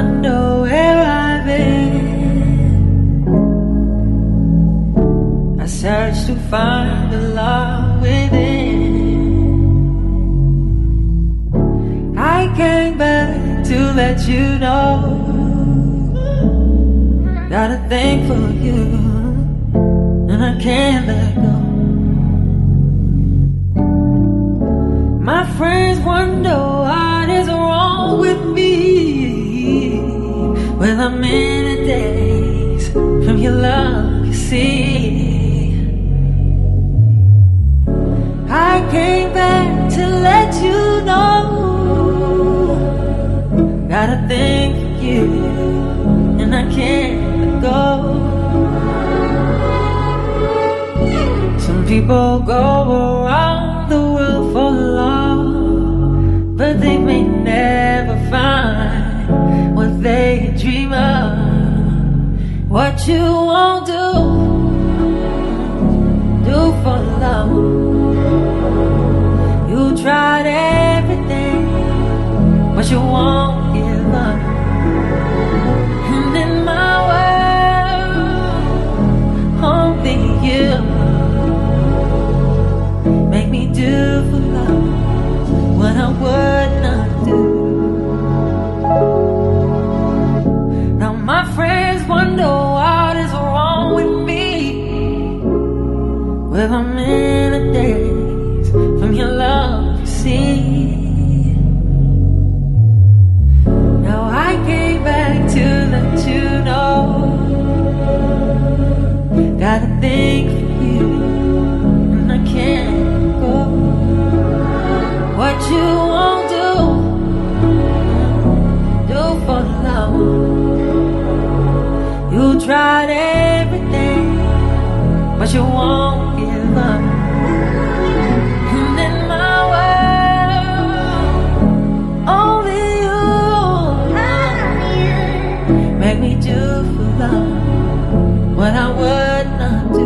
wonder where I've been. I search to find the love within. I came back to let you know got a thing for you, and I can't let go. My friends wonder what is wrong with me when I'm in the days from your love, you see. I came back to let you know got a thing for you, and I can't let go. Some people go around the world for love, but they may never find what they dream of. What you won't do for love. You tried everything, but you won't give up. And in my world, only you make me do for love what I would not do. Now my friends wonder what is wrong with me when I'm in the days from your love, you see. Now I came back to let you know got a thing for you, and I can't go. What you won't do for love. You tried everything, but you won't give up. And in my world, only you make me do for love what I would not do.